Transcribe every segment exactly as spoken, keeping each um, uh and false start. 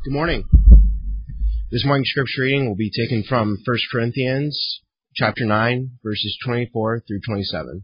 Good morning. This morning's scripture reading will be taken from First Corinthians chapter nine, verses twenty-four through twenty-seven.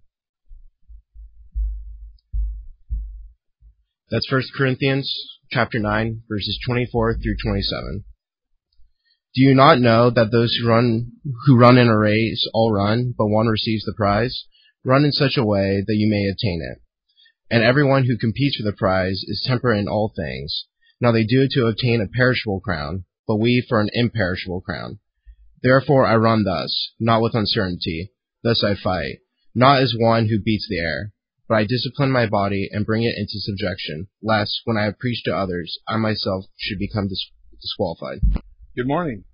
That's First Corinthians chapter nine, verses twenty-four through twenty-seven. Do you not know that those who run who run in a race all run, but one receives the prize? Run in such a way that you may obtain it. And everyone who competes for the prize is temperate in all things. Now they do it to obtain a perishable crown, but we for an imperishable crown. Therefore I run thus, not with uncertainty. Thus I fight, not as one who beats the air, but I discipline my body and bring it into subjection, lest, when I have preached to others, I myself should become dis- disqualified. Good morning.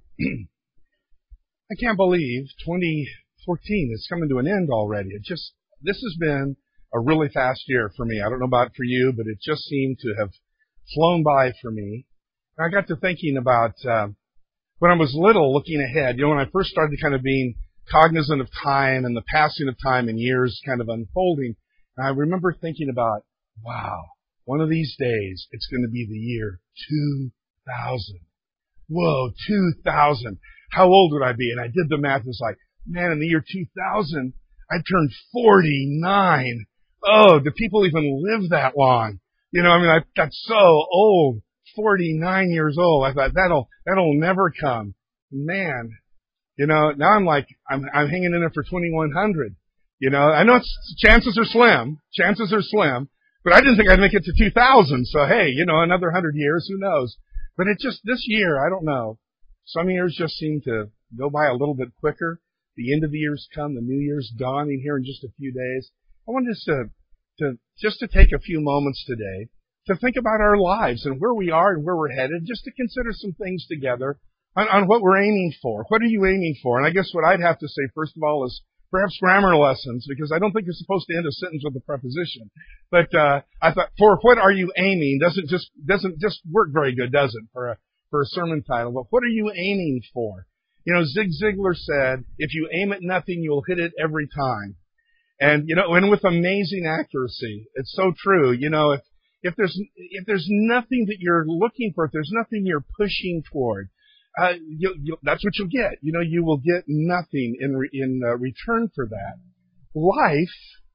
I can't believe twenty fourteen is coming to an end already. It just, this has been a really fast year for me. I don't know about for you, but it just seemed to have flown by for me. And I got to thinking about uh, when I was little, looking ahead. You know, when I first started kind of being cognizant of time and the passing of time and years kind of unfolding, and I remember thinking about, wow, one of these days it's going to be the year two thousand. Whoa, two thousand. How old would I be? And I did the math. It was like, man, in the year two thousand, I turned forty-nine. Oh, do people even live that long? You know, I mean, I got so old, forty-nine years old. I thought that'll that'll never come. Man, you know, now I'm like, I'm I'm hanging in there for twenty-one hundred. You know, I know it's, chances are slim, chances are slim, but I didn't think I'd make it to two thousand. So hey, you know, another hundred years, who knows? But it just, this year, I don't know. Some years just seem to go by a little bit quicker. The end of the year's come, the new year's dawning here in just a few days. I want us to, to, just to take a few moments today to think about our lives and where we are and where we're headed, just to consider some things together on, on what we're aiming for. What are you aiming for? And I guess what I'd have to say, first of all, is perhaps grammar lessons, because I don't think you're supposed to end a sentence with a preposition. But uh I thought, for what are you aiming doesn't just doesn't just work very good, does it, for a for a sermon title? But what are you aiming for? You know, Zig Ziglar said, if you aim at nothing, you'll hit it every time. And you know, and with amazing accuracy. It's so true. You know, if if there's if there's nothing that you're looking for, if there's nothing you're pushing toward, Uh, you, you, that's what you'll get. You know, you will get nothing in re, in uh, return for that. Life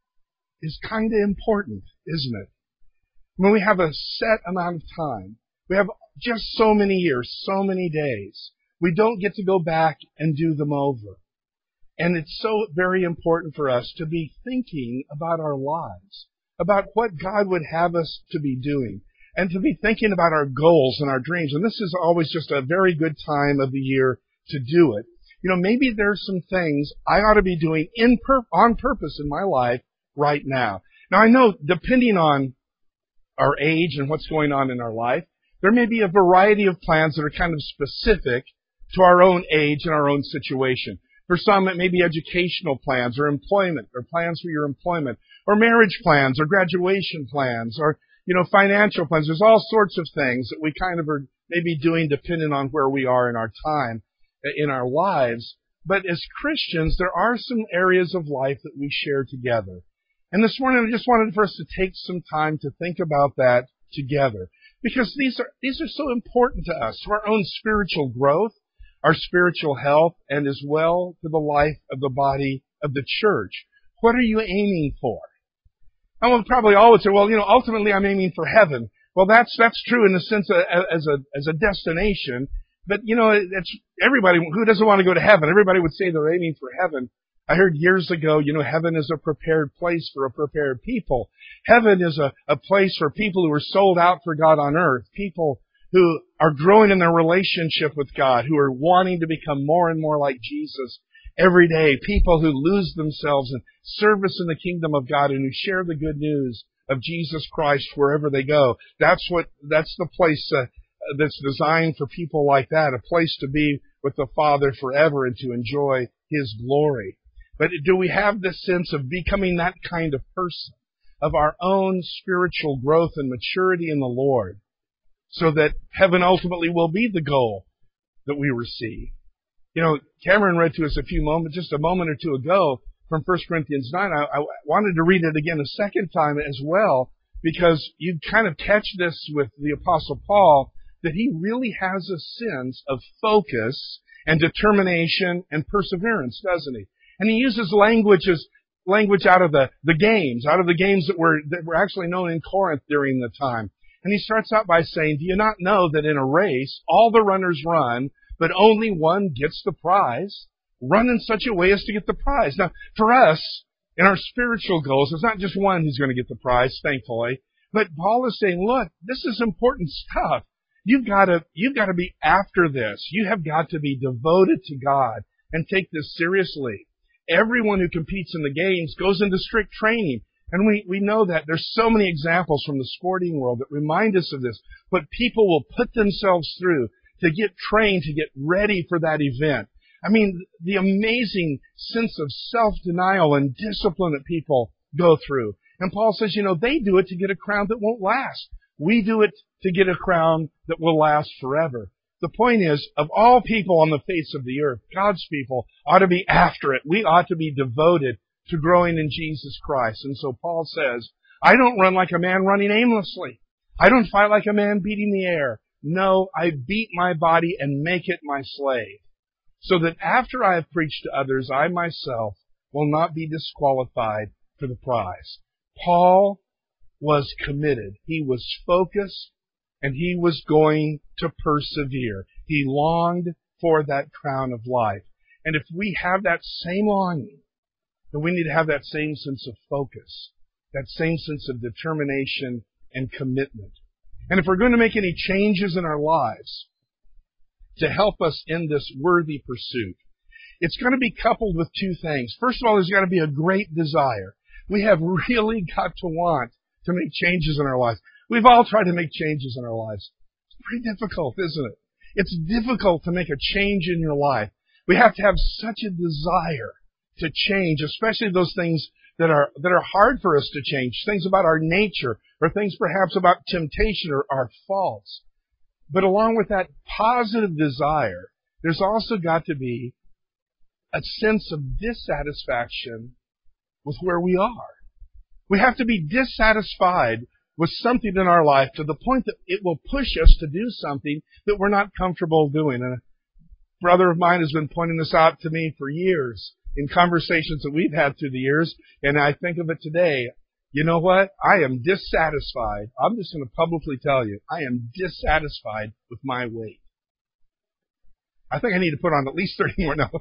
is kind of important, isn't it? When we have a set amount of time, we have just so many years, so many days. We don't get to go back and do them over. And it's so very important for us to be thinking about our lives, about what God would have us to be doing, and to be thinking about our goals and our dreams. And this is always just a very good time of the year to do it. You know, maybe there's some things I ought to be doing in pur- on purpose in my life right now. Now, I know depending on our age and what's going on in our life, there may be a variety of plans that are kind of specific to our own age and our own situation. For some, it may be educational plans or employment or plans for your employment or marriage plans or graduation plans or You know, financial plans. There's all sorts of things that we kind of are maybe doing depending on where we are in our time, in our lives. But as Christians, there are some areas of life that we share together. And this morning, I just wanted for us to take some time to think about that together. Because these are, these are so important to us, to our own spiritual growth, our spiritual health, and as well to the life of the body of the church. What are you aiming for? I will probably always say, well, you know, ultimately I'm aiming for heaven. Well, that's that's true in the sense of, as a as a destination. But you know, it's everybody who doesn't want to go to heaven. Everybody would say they're aiming for heaven. I heard years ago, you know, heaven is a prepared place for a prepared people. Heaven is a, a place for people who are sold out for God on earth. People who are growing in their relationship with God, who are wanting to become more and more like Jesus every day. People who lose themselves in service in the kingdom of God and who share the good news of Jesus Christ wherever they go. That's what, that's the place uh, that's designed for people like that, a place to be with the Father forever and to enjoy His glory. But do we have this sense of becoming that kind of person, of our own spiritual growth and maturity in the Lord, so that heaven ultimately will be the goal that we receive? You know, Cameron read to us a few moments, just a moment or two ago, from First Corinthians nine. I, I wanted to read it again a second time as well, because you kind of catch this with the Apostle Paul, that he really has a sense of focus and determination and perseverance, doesn't he? And he uses language as language out of the, the games, out of the games that were that were actually known in Corinth during the time. And he starts out by saying, do you not know that in a race, all the runners run, but only one gets the prize? Run in such a way as to get the prize. Now, for us, in our spiritual goals, it's not just one who's going to get the prize, thankfully. But Paul is saying, look, this is important stuff. You've got to, you've got to be after this. You have got to be devoted to God and take this seriously. Everyone who competes in the games goes into strict training. And we, we know that. There's so many examples from the sporting world that remind us of this. But people will put themselves through to get trained, to get ready for that event. I mean, the amazing sense of self-denial and discipline that people go through. And Paul says, you know, they do it to get a crown that won't last. We do it to get a crown that will last forever. The point is, of all people on the face of the earth, God's people ought to be after it. We ought to be devoted to growing in Jesus Christ. And so Paul says, I don't run like a man running aimlessly. I don't fight like a man beating the air. No, I beat my body and make it my slave, so that after I have preached to others, I myself will not be disqualified for the prize. Paul was committed. He was focused, and he was going to persevere. He longed for that crown of life. And if we have that same longing, then we need to have that same sense of focus, that same sense of determination and commitment. And if we're going to make any changes in our lives to help us in this worthy pursuit, it's going to be coupled with two things. First of all, there's got to be a great desire. We have really got to want to make changes in our lives. We've all tried to make changes in our lives. It's pretty difficult, isn't it? It's difficult to make a change in your life. We have to have such a desire to change, especially those things that are that are hard for us to change, things about our nature, or things perhaps about temptation or our faults. But along with that positive desire, there's also got to be a sense of dissatisfaction with where we are. We have to be dissatisfied with something in our life to the point that it will push us to do something that we're not comfortable doing. And a brother of mine has been pointing this out to me for years in conversations that we've had through the years, and I think of it today. You know what? I am dissatisfied. I'm just going to publicly tell you, I am dissatisfied with my weight. I think I need to put on at least thirty more now.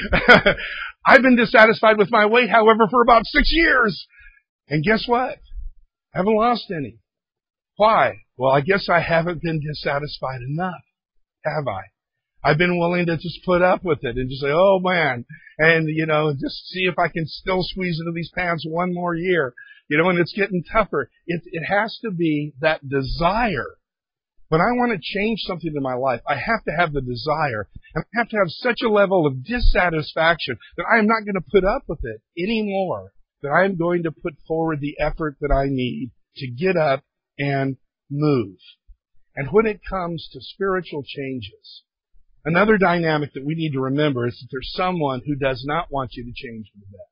I've been dissatisfied with my weight, however, for about six years. And guess what? I haven't lost any. Why? Well, I guess I haven't been dissatisfied enough, have I? I've been willing to just put up with it and just say, oh man, and you know, just see if I can still squeeze into these pants one more year. You know, and it's getting tougher. It, it has to be that desire. When I want to change something in my life, I have to have the desire. And I have to have such a level of dissatisfaction that I am not going to put up with it anymore, that I am going to put forward the effort that I need to get up and move. And when it comes to spiritual changes, another dynamic that we need to remember is that there's someone who does not want you to change for the better.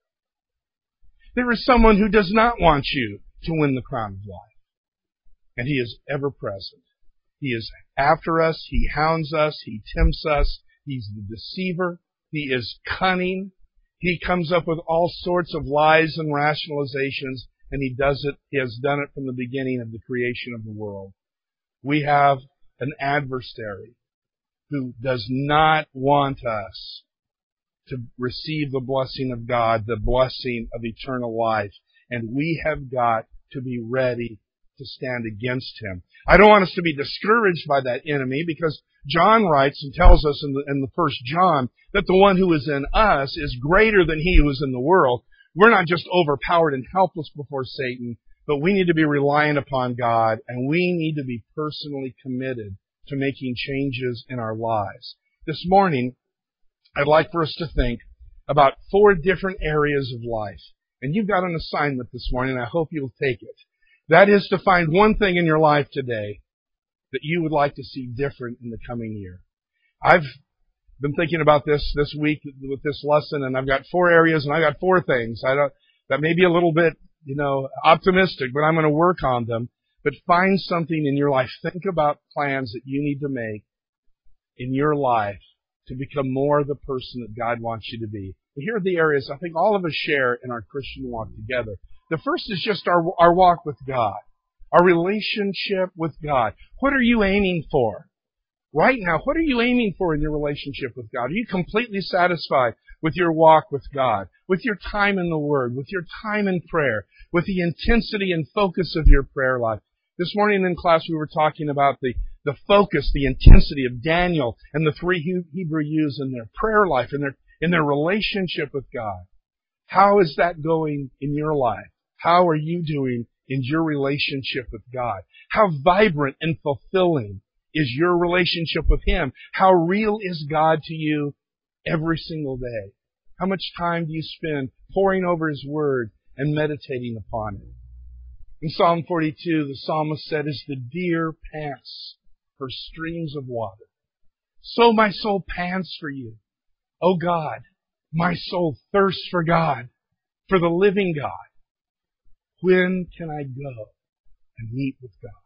There is someone who does not want you to win the crown of life. And He is ever present. He is after us. He hounds us. He tempts us. He's the deceiver. He is cunning. He comes up with all sorts of lies and rationalizations, and he does it. He has done it from the beginning of the creation of the world. We have an adversary who does not want us to receive the blessing of God, the blessing of eternal life. And we have got to be ready to stand against him. I don't want us to be discouraged by that enemy, because John writes and tells us in the, in the first John that the one who is in us is greater than he who is in the world. We're not just overpowered and helpless before Satan, but we need to be reliant upon God, and we need to be personally committed to making changes in our lives. This morning, I'd like for us to think about four different areas of life. And you've got an assignment this morning, and I hope you'll take it. That is to find one thing in your life today that you would like to see different in the coming year. I've been thinking about this this week with this lesson, and I've got four areas, and I've got four things. I don't, that may be a little bit, you know, optimistic, but I'm going to work on them. but find something in your life. Think about plans that you need to make in your life to become more the person that God wants you to be. And here are the areas I think all of us share in our Christian walk together. The first is just our, our walk with God, our relationship with God. What are you aiming for? Right now, what are you aiming for in your relationship with God? Are you completely satisfied with your walk with God, with your time in the Word, with your time in prayer, with the intensity and focus of your prayer life? This morning in class we were talking about the, the focus, the intensity of Daniel and the three Hebrew youths in their prayer life, in their, in their relationship with God. How is that going in your life? How are you doing in your relationship with God? How vibrant and fulfilling is your relationship with Him? How real is God to you every single day? How much time do you spend poring over His Word and meditating upon it? In Psalm forty-two, the psalmist said, "As the deer pants for streams of water, so my soul pants for you. O God, my soul thirsts for God, for the living God. When can I go and meet with God?"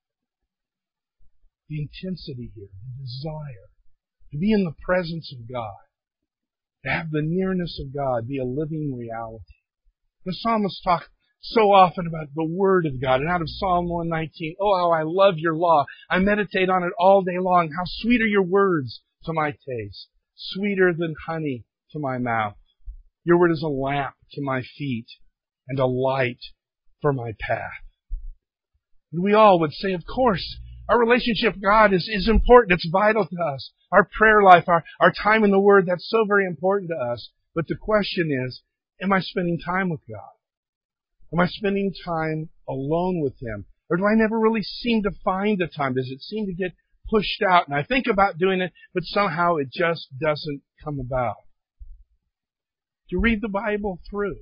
The intensity here, the desire to be in the presence of God, to have the nearness of God be a living reality. The psalmist talked so often about the Word of God. And out of Psalm one nineteen, "Oh, how I love your law. I meditate on it all day long. How sweet are your words to my taste, sweeter than honey to my mouth. Your word is a lamp to my feet and a light for my path." And we all would say, of course, our relationship with God is, is important. It's vital to us. Our prayer life, our, our time in the Word, that's so very important to us. But the question is, am I spending time with God? Am I spending time alone with Him? Or do I never really seem to find the time? Does it seem to get pushed out? And I think about doing it, but somehow it just doesn't come about. To read the Bible through.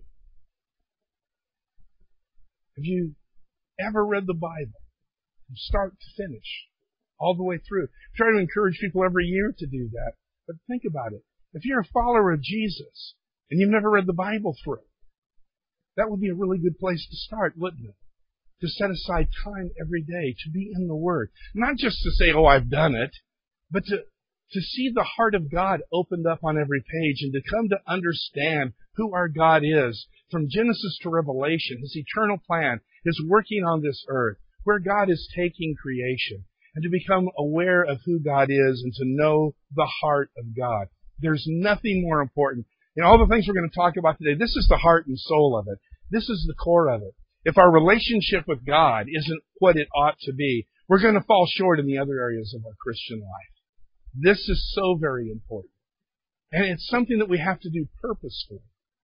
Have you ever read the Bible from start to finish, all the way through? I try to encourage people every year to do that. But think about it. If you're a follower of Jesus and you've never read the Bible through, that would be a really good place to start, wouldn't it? To set aside time every day to be in the Word. Not just to say, oh, I've done it, but to, to see the heart of God opened up on every page and to come to understand who our God is from Genesis to Revelation, His eternal plan, His working on this earth, where God is taking creation, and to become aware of who God is and to know the heart of God. There's nothing more important. In all the things we're going to talk about today, this is the heart and soul of it. This is the core of it. If our relationship with God isn't what it ought to be, we're going to fall short in the other areas of our Christian life. This is so very important. And it's something that we have to do purposefully.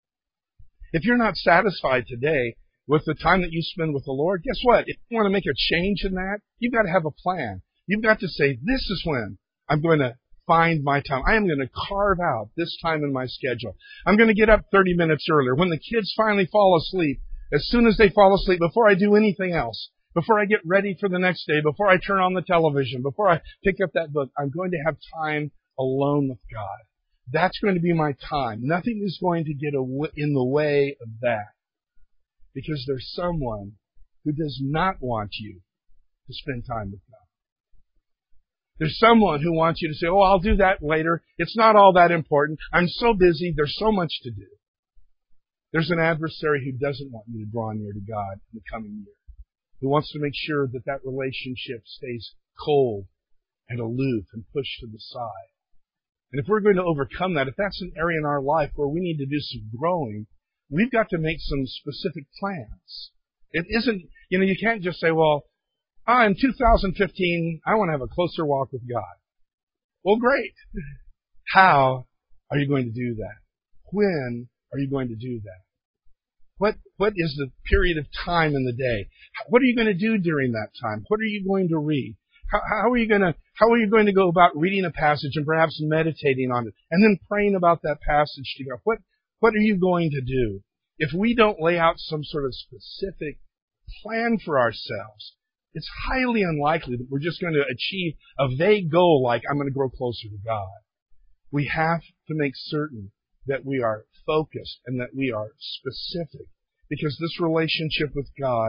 If you're not satisfied today with the time that you spend with the Lord, guess what? If you want to make a change in that, you've got to have a plan. You've got to say, this is when I'm going to find my time. I am going to carve out this time in my schedule. I'm going to get up thirty minutes earlier. When the kids finally fall asleep, as soon as they fall asleep, before I do anything else, before I get ready for the next day, before I turn on the television, before I pick up that book, I'm going to have time alone with God. That's going to be my time. Nothing is going to get in the way of that. Because there's someone who does not want you to spend time with God. There's someone who wants you to say, oh, I'll do that later. It's not all that important. I'm so busy. There's so much to do. There's an adversary who doesn't want you to draw near to God in the coming year. Who wants to make sure that that relationship stays cold and aloof and pushed to the side. And if we're going to overcome that, if that's an area in our life where we need to do some growing, we've got to make some specific plans. It isn't, you know, you can't just say, well, ah, in two thousand fifteen, I want to have a closer walk with God. Well, great. How are you going to do that? When are you going to do that? What What is the period of time in the day? What are you going to do during that time? What are you going to read? How, how are you going to How are you going to go about reading a passage and perhaps meditating on it, and then praying about that passage to God? What What are you going to do? If we don't lay out some sort of specific plan for ourselves, it's highly unlikely that we're just going to achieve a vague goal like, I'm going to grow closer to God. We have to make certain that we are focused and that we are specific, because this relationship with God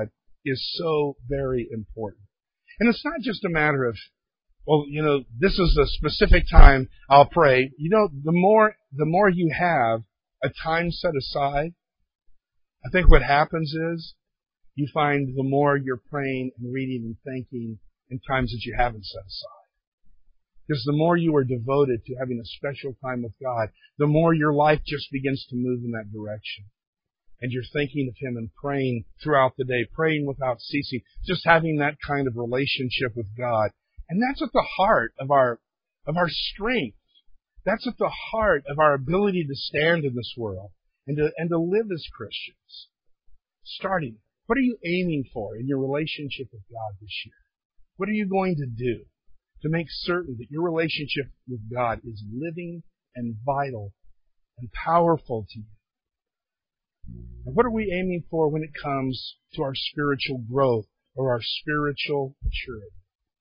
is so very important. And it's not just a matter of, well, you know, this is a specific time I'll pray. You know, the more, the more you have a time set aside, I think what happens is you find the more you're praying and reading and thinking in times that you haven't set aside. Because the more you are devoted to having a special time with God, the more your life just begins to move in that direction. And you're thinking of Him and praying throughout the day, praying without ceasing, just having that kind of relationship with God. And that's at the heart of our, of our strength. That's at the heart of our ability to stand in this world and to, and to live as Christians. Starting, what are you aiming for in your relationship with God this year? What are you going to do to make certain that your relationship with God is living and vital and powerful to you? And what are we aiming for when it comes to our spiritual growth or our spiritual maturity?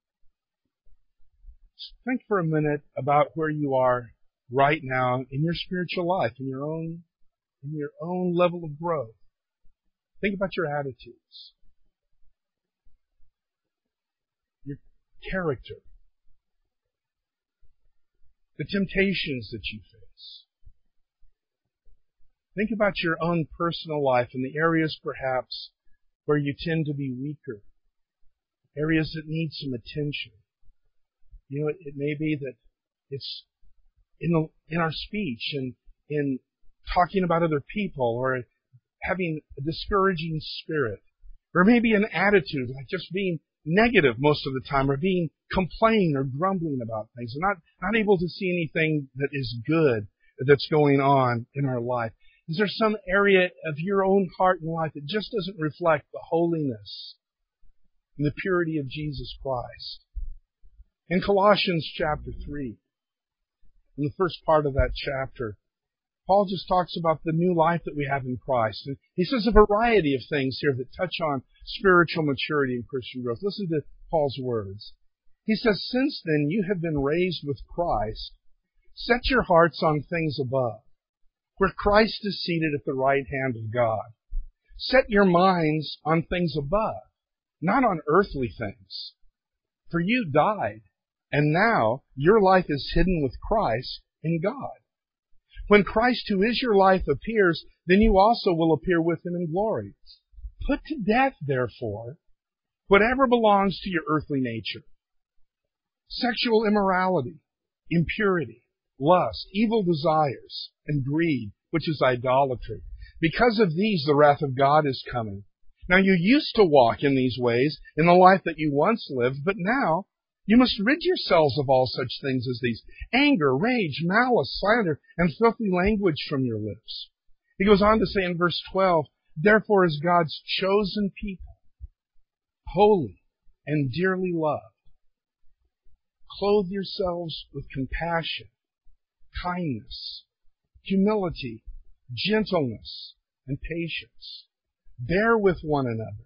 Think for a minute about where you are right now in your spiritual life, in your own, in your own level of growth. Think about your attitudes, your character, the temptations that you face. Think about your own personal life and the areas perhaps where you tend to be weaker, areas that need some attention. You know, it, it may be that it's in the, in our speech and in talking about other people or having a discouraging spirit, or maybe an attitude like just being negative most of the time, or being complaining or grumbling about things, and not, not able to see anything that is good that's going on in our life. Is there some area of your own heart and life that just doesn't reflect the holiness and the purity of Jesus Christ? In Colossians chapter three, in the first part of that chapter, Paul just talks about the new life that we have in Christ. And he says a variety of things here that touch on spiritual maturity and Christian growth. Listen to Paul's words. He says, "Since then you have been raised with Christ, set your hearts on things above, where Christ is seated at the right hand of God. Set your minds on things above, not on earthly things. For you died, and now your life is hidden with Christ in God. When Christ, who is your life, appears, then you also will appear with Him in glory. Put to death, therefore, whatever belongs to your earthly nature: sexual immorality, impurity, lust, evil desires, and greed, which is idolatry. Because of these, the wrath of God is coming. Now you used to walk in these ways in the life that you once lived, but now you must rid yourselves of all such things as these: anger, rage, malice, slander, and filthy language from your lips." He goes on to say in verse twelve, "Therefore, as God's chosen people, holy and dearly loved, clothe yourselves with compassion, kindness, humility, gentleness, and patience. Bear with one another,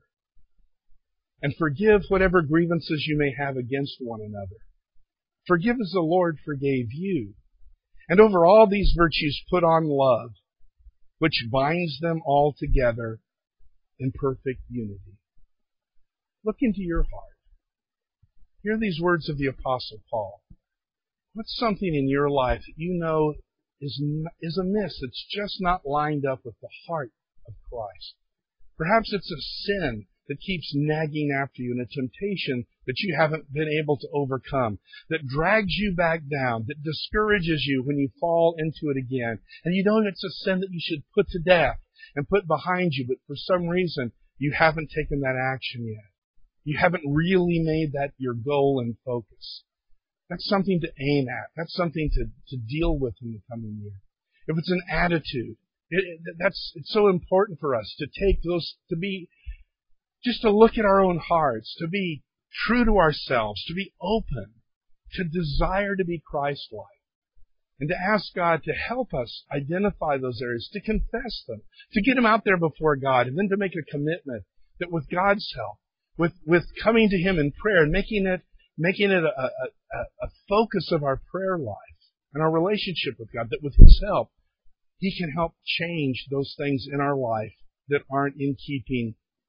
and forgive whatever grievances you may have against one another. Forgive as the Lord forgave you. And over all these virtues put on love, which binds them all together in perfect unity." Look into your heart. Hear these words of the Apostle Paul. What's something in your life that you know is, is amiss, that's just not lined up with the heart of Christ? Perhaps it's a sin that keeps nagging after you, and a temptation that you haven't been able to overcome, that drags you back down, that discourages you when you fall into it again. And you know it's a sin that you should put to death and put behind you, but for some reason you haven't taken that action yet. You haven't really made that your goal and focus. That's something to aim at. That's something to, to deal with in the coming year. If it's an attitude, it, it, that's it's so important for us to take those, to be Just to look at our own hearts, to be true to ourselves, to be open, to desire to be Christ-like, and to ask God to help us identify those areas, to confess them, to get them out there before God, and then to make a commitment that with God's help, with, with coming to Him in prayer and making it, making it a, a, a focus of our prayer life and our relationship with God, that with His help, He can help change those things in our life that aren't in keeping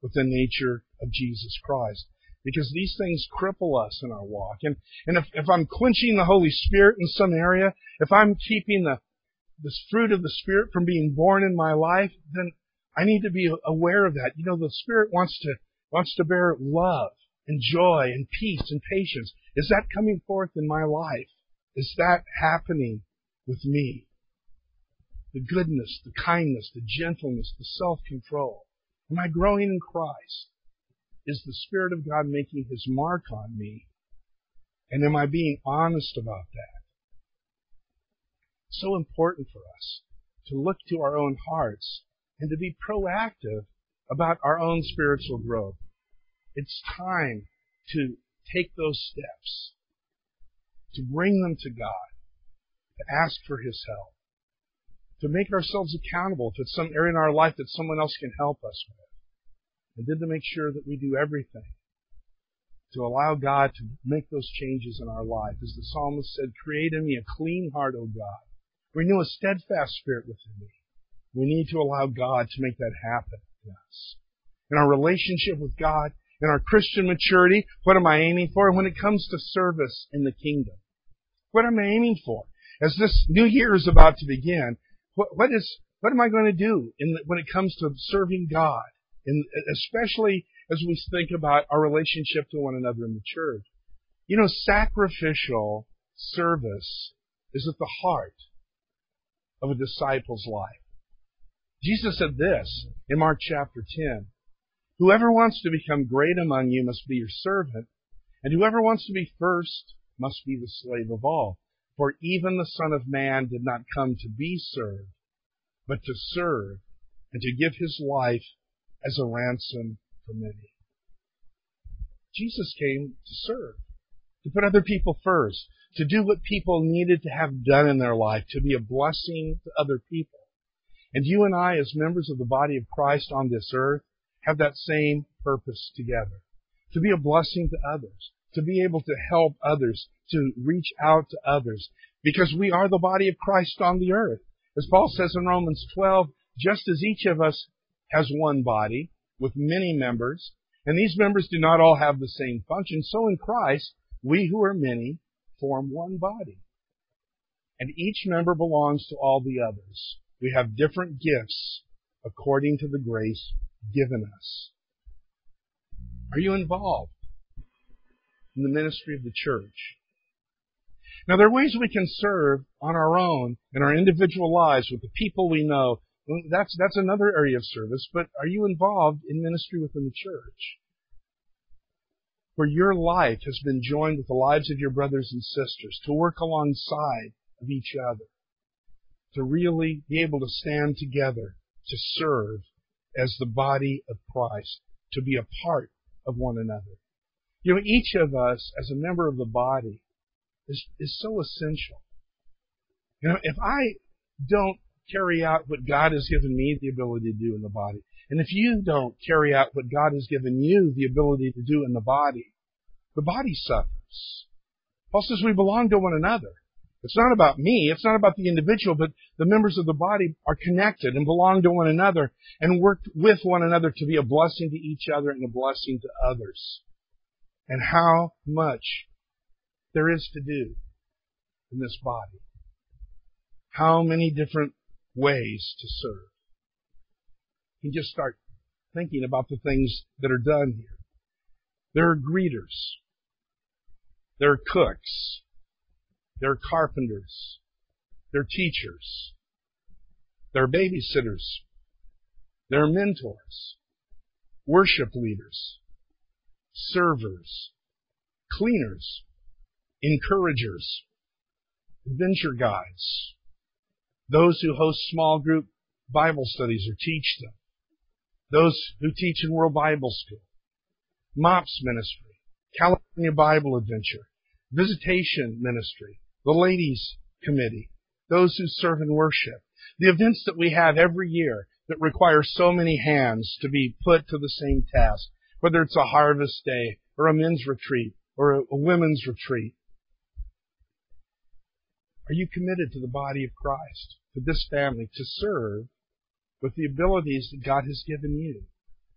with the nature of Jesus Christ. Because these things cripple us in our walk. And, and if, if I'm quenching the Holy Spirit in some area, if I'm keeping the this fruit of the Spirit from being born in my life, then I need to be aware of that. You know, the Spirit wants to wants to bear love and joy and peace and patience. Is that coming forth in my life? Is that happening with me? The goodness, the kindness, the gentleness, the self-control. Am I growing in Christ? Is the Spirit of God making His mark on me? And am I being honest about that? It's so important for us to look to our own hearts and to be proactive about our own spiritual growth. It's time to take those steps, to bring them to God, to ask for His help, to make ourselves accountable if it's some area in our life that someone else can help us with. And then to make sure that we do everything to allow God to make those changes in our life. As the psalmist said, create in me a clean heart, O God. Renew a steadfast spirit within me. We need to allow God to make that happen in us. In our relationship with God, in our Christian maturity, what am I aiming for? When it comes to service in the kingdom, what am I aiming for? As this new year is about to begin, what, what is what am I going to do in the, when it comes to serving God? And especially as we think about our relationship to one another in the church. You know, sacrificial service is at the heart of a disciple's life. Jesus said this in Mark chapter ten. Whoever wants to become great among you must be your servant, and whoever wants to be first must be the slave of all. For even the Son of Man did not come to be served, but to serve, and to give His life as a ransom for many. Jesus came to serve, to put other people first, to do what people needed to have done in their life, to be a blessing to other people. And you and I, as members of the body of Christ on this earth, have that same purpose together. To be a blessing to others, to be able to help others, to reach out to others, because we are the body of Christ on the earth. As Paul says in Romans twelve, just as each of us has one body with many members, and these members do not all have the same function, so in Christ, we who are many form one body. And each member belongs to all the others. We have different gifts according to the grace given us. Are you involved in the ministry of the church? Now, there are ways we can serve on our own in our individual lives with the people we know. That's, that's another area of service, but are you involved in ministry within the church? Where your life has been joined with the lives of your brothers and sisters, to work alongside of each other, to really be able to stand together, to serve as the body of Christ, to be a part of one another. You know, each of us as a member of the body is, is so essential. You know, if I don't carry out what God has given me the ability to do in the body, and if you don't carry out what God has given you the ability to do in the body, the body suffers. Paul says we belong to one another. It's not about me. It's not about the individual, but the members of the body are connected and belong to one another and work with one another to be a blessing to each other and a blessing to others. And how much there is to do in this body. How many different ways to serve. You can just start thinking about the things that are done here. There are greeters. There are cooks. There are carpenters. There are teachers. There are babysitters. There are mentors. Worship leaders. Servers. Cleaners. Encouragers. Adventure guides. Those who host small group Bible studies or teach them. Those who teach in World Bible School. MOPS Ministry. California Bible Adventure. Visitation Ministry. The Ladies Committee. Those who serve in worship. The events that we have every year that require so many hands to be put to the same task. Whether it's a harvest day or a men's retreat or a women's retreat. Are you committed to the body of Christ, to this family, to serve with the abilities that God has given you?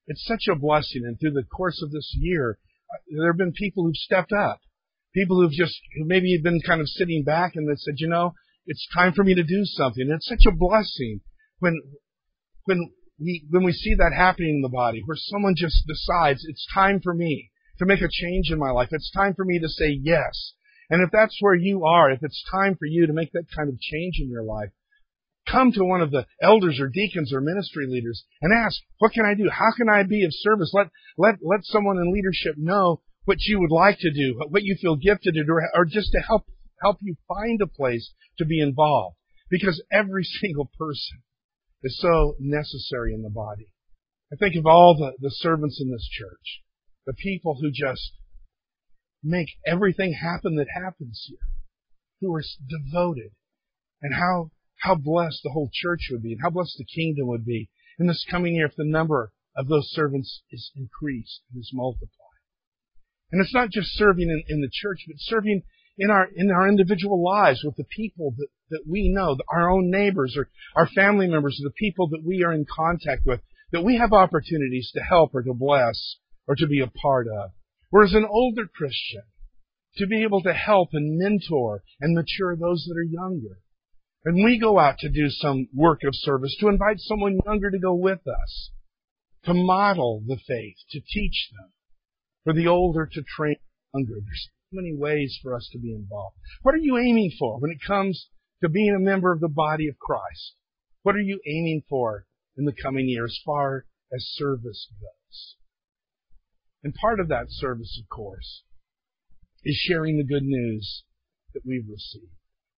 It's such a blessing. And through the course of this year, there have been people who've stepped up. People who've just, who maybe have been kind of sitting back and they said, you know, it's time for me to do something. And it's such a blessing when, when we, when we see that happening in the body, where someone just decides it's time for me to make a change in my life. It's time for me to say yes. And if that's where you are, if it's time for you to make that kind of change in your life, come to one of the elders or deacons or ministry leaders and ask, what can I do? How can I be of service? Let, let, let someone in leadership know what you would like to do, what you feel gifted to do, or just to help, help you find a place to be involved. Because every single person is so necessary in the body. I think of all the, the servants in this church, the people who just make everything happen that happens here, who are devoted, and how how blessed the whole church would be, and how blessed the kingdom would be in this coming year if the number of those servants is increased and is multiplied. And it's not just serving in, in the church, but serving in our in our individual lives with the people that, that we know, our own neighbors or our family members, or the people that we are in contact with, that we have opportunities to help or to bless or to be a part of. Whereas an older Christian, to be able to help and mentor and mature those that are younger. And we go out to do some work of service, to invite someone younger to go with us, to model the faith, to teach them, for the older to train the younger. There's so many ways for us to be involved. What are you aiming for when it comes to being a member of the body of Christ? What are you aiming for in the coming year as far as service goes? And part of that service, of course, is sharing the good news that we've received.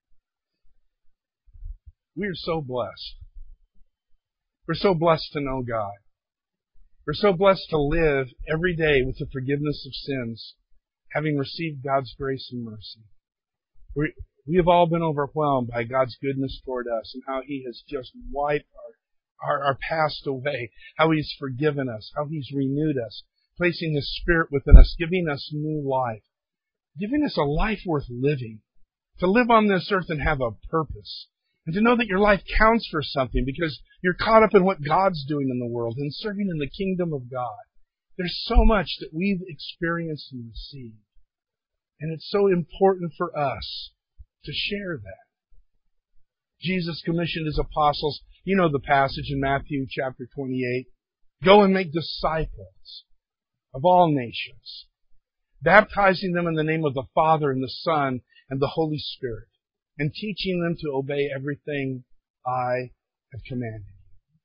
We are so blessed. We're so blessed to know God. We're so blessed to live every day with the forgiveness of sins, having received God's grace and mercy. We, we have all been overwhelmed by God's goodness toward us and how He has just wiped our, our, our past away, how He's forgiven us, how He's renewed us, placing His Spirit within us, giving us new life, giving us a life worth living, to live on this earth and have a purpose. And to know that your life counts for something because you're caught up in what God's doing in the world and serving in the kingdom of God. There's so much that we've experienced and received. And it's so important for us to share that. Jesus commissioned His apostles. You know the passage in Matthew chapter twenty-eight. Go and make disciples of all nations, baptizing them in the name of the Father and the Son and the Holy Spirit, and teaching them to obey everything I have commanded you.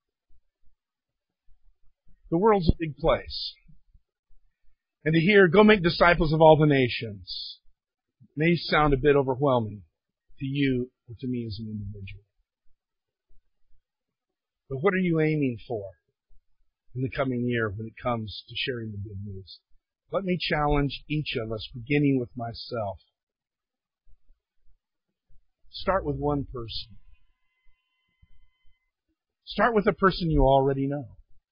The world's a big place. And to hear, go make disciples of all the nations, may sound a bit overwhelming to you or to me as an individual. But what are you aiming for in the coming year when it comes to sharing the good news? Let me challenge each of us, beginning with myself. Start with one person. Start with a person you already know.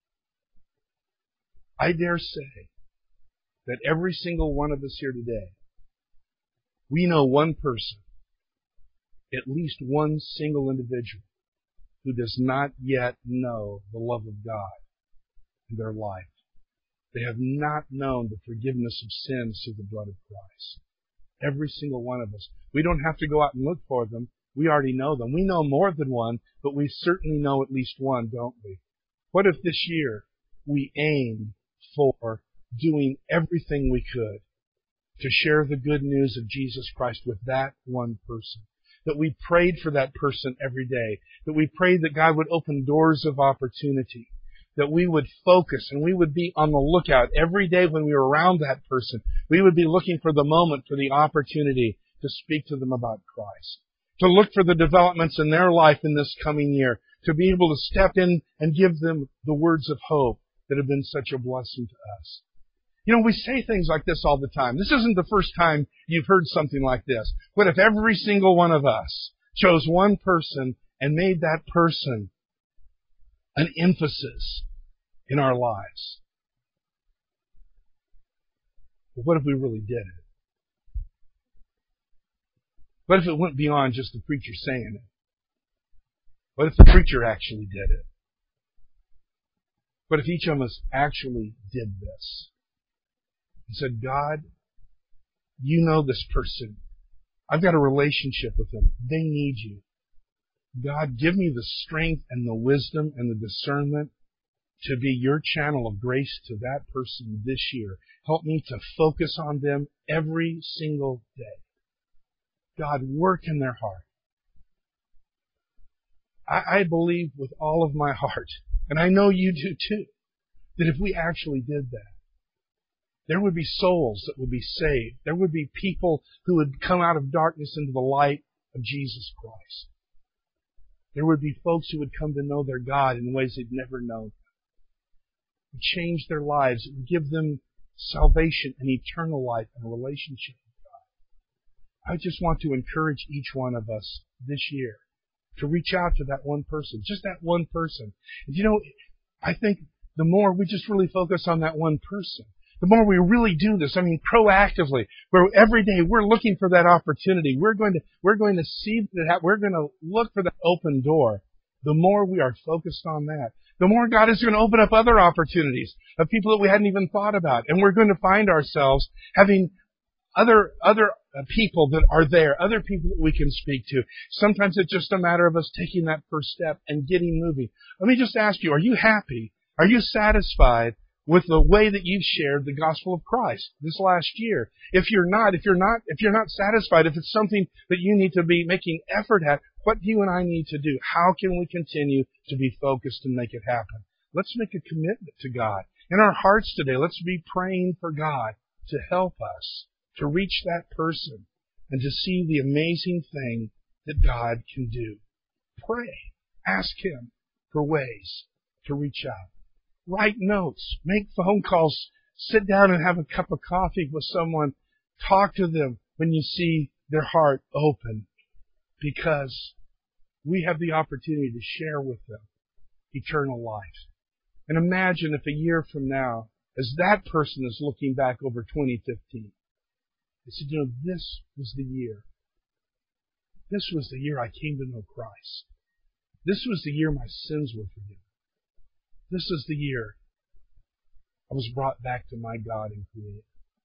I dare say that every single one of us here today, we know one person, at least one single individual, who does not yet know the love of God in their life. They have not known the forgiveness of sins through the blood of Christ. Every single one of us. We don't have to go out and look for them. We already know them. We know more than one, but we certainly know at least one, don't we? What if this year we aim for doing everything we could to share the good news of Jesus Christ with that one person? That we prayed for that person every day. That we prayed that God would open doors of opportunity. That we would focus and we would be on the lookout every day when we were around that person. We would be looking for the moment, for the opportunity to speak to them about Christ. To look for the developments in their life in this coming year. To be able to step in and give them the words of hope that have been such a blessing to us. You know, we say things like this all the time. This isn't the first time you've heard something like this. What if every single one of us chose one person and made that person an emphasis in our lives? But what if we really did it? What if it went beyond just the preacher saying it? What if the preacher actually did it? What if each of us actually did this? And said, God, you know this person. I've got a relationship with them. They need you. God, give me the strength and the wisdom and the discernment to be your channel of grace to that person this year. Help me to focus on them every single day. God, work in their heart. I, I believe with all of my heart, and I know you do too, that if we actually did that, there would be souls that would be saved. There would be people who would come out of darkness into the light of Jesus Christ. There would be folks who would come to know their God in ways they'd never known. It would change their lives. It would give them salvation and eternal life and a relationship with God. I just want to encourage each one of us this year to reach out to that one person, just that one person. And you know, I think the more we just really focus on that one person, the more we really do this, I mean, proactively, where every day we're looking for that opportunity, we're going to, we're going to see that, we're going to look for that open door. The more we are focused on that, the more God is going to open up other opportunities of people that we hadn't even thought about. And we're going to find ourselves having other, other people that are there, other people that we can speak to. Sometimes it's just a matter of us taking that first step and getting moving. Let me just ask you, are you happy? Are you satisfied with the way that you've shared the gospel of Christ this last year? If you're not, if you're not, if you're not satisfied, if it's something that you need to be making effort at, what do you and I need to do? How can we continue to be focused and make it happen? Let's make a commitment to God. In our hearts today, let's be praying for God to help us to reach that person and to see the amazing thing that God can do. Pray. Ask Him for ways to reach out. Write notes. Make phone calls. Sit down and have a cup of coffee with someone. Talk to them when you see their heart open, because we have the opportunity to share with them eternal life. And imagine if a year from now, as that person is looking back over twenty fifteen, they said, you know, this was the year. This was the year I came to know Christ. This was the year my sins were forgiven. This is the year I was brought back to my God and Creator.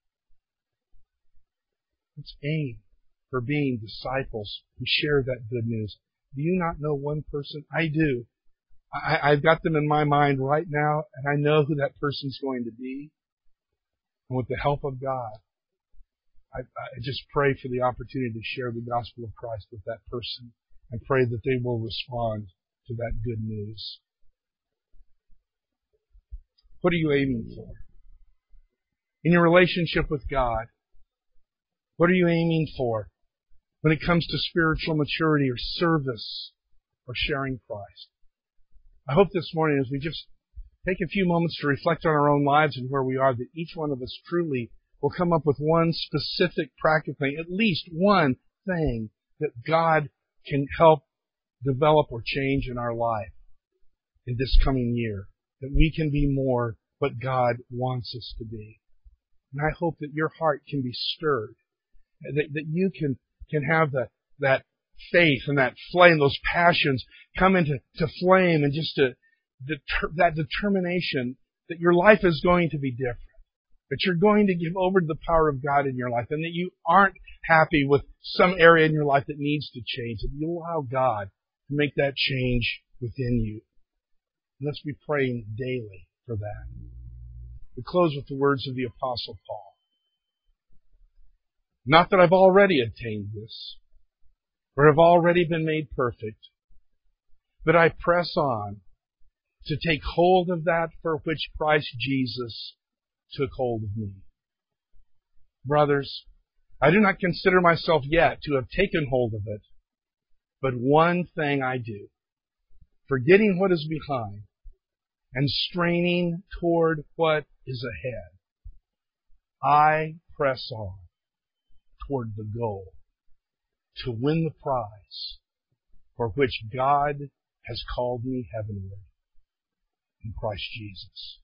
Let's aim for being disciples who share that good news. Do you not know one person? I do. I, I've got them in my mind right now, and I know who that person's going to be. And with the help of God, I, I just pray for the opportunity to share the gospel of Christ with that person, and pray that they will respond to that good news. What are you aiming for? In your relationship with God, what are you aiming for when it comes to spiritual maturity or service or sharing Christ? I hope this morning, as we just take a few moments to reflect on our own lives and where we are, that each one of us truly will come up with one specific practical thing, at least one thing that God can help develop or change in our life in this coming year, that we can be more what God wants us to be. And I hope that your heart can be stirred, that, that you can, can have the, that faith and that flame, those passions come into to flame, and just to, deter, that determination that your life is going to be different, that you're going to give over to the power of God in your life, and that you aren't happy with some area in your life that needs to change, that you allow God to make that change within you. And let's be praying daily for that. We close with the words of the Apostle Paul. Not that I've already attained this, or have already been made perfect, but I press on to take hold of that for which Christ Jesus took hold of me. Brothers, I do not consider myself yet to have taken hold of it, but one thing I do, forgetting what is behind and straining toward what is ahead, I press on toward the goal to win the prize for which God has called me heavenward in Christ Jesus.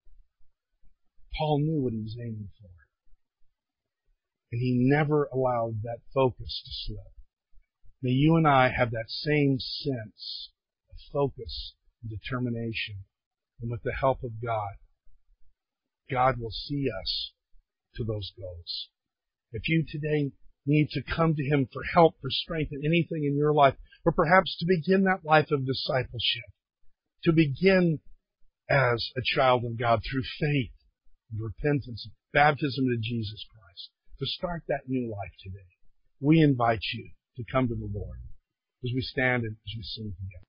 Paul knew what he was aiming for, and he never allowed that focus to slip. May you and I have that same sense of focus and determination And with the help of God, God will see us to those goals. If you today need to come to Him for help, for strength in anything in your life, or perhaps to begin that life of discipleship, to begin as a child of God through faith and repentance, baptism in Jesus Christ, to start that new life today, we invite you to come to the Lord as we stand and as we sing together.